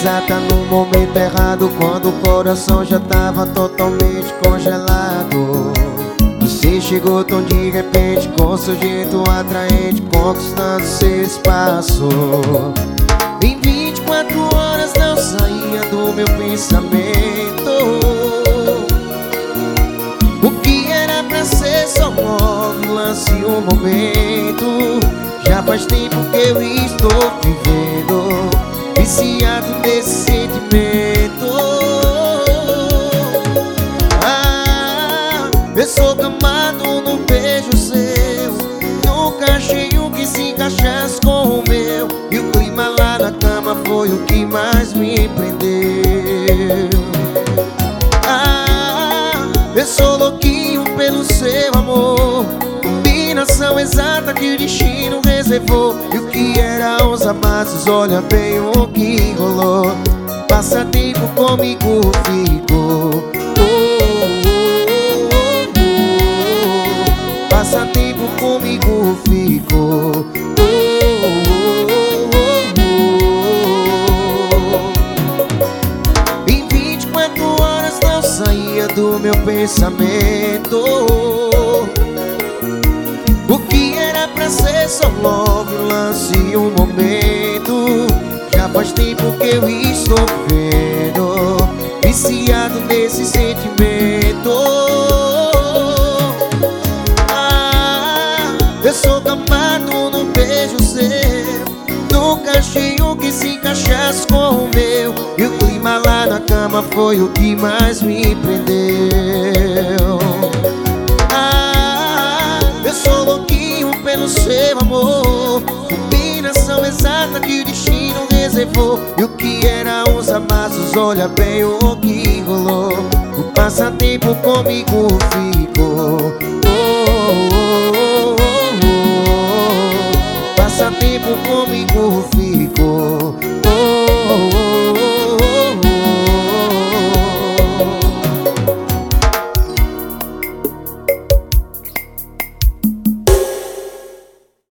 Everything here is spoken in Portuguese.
exata no momento errado, quando o coração já tava totalmente congelado. Você chegou tão de repente, com seu jeito atraente, conquistando seu espaço. Em 24 horas não saía do meu pensamento. O que era pra ser só um lance, um momento. Já faz tempo que eu estou vivendo, viciado nesse sentimento. Eu sou gamado num beijo seu, nunca achei um que se encaixasse com o meu. E o clima lá na cama foi o que mais me prendeu. Eu sou louquinho pelo seu amor, combinação exata que o destino reservou. E o que eram os amassos, olha bem o que rolou. Passa tempo comigo, ficou. Passa tempo comigo, ficou. Em 24 horas não saía do meu pensamento. O que era pra ser só love, um lance, um momento. Já faz tempo que eu estou vendo, viciado nesse sentimento. Eu sou gamado num beijo seu, nunca achei um que se encaixasse com o meu. E o clima lá na cama foi o que mais me prendeu. Eu sou louquinho pelo seu amor, combinação exata que o destino reservou. E o que eram os amassos, olha bem o que rolou. O passatempo comigo ficou.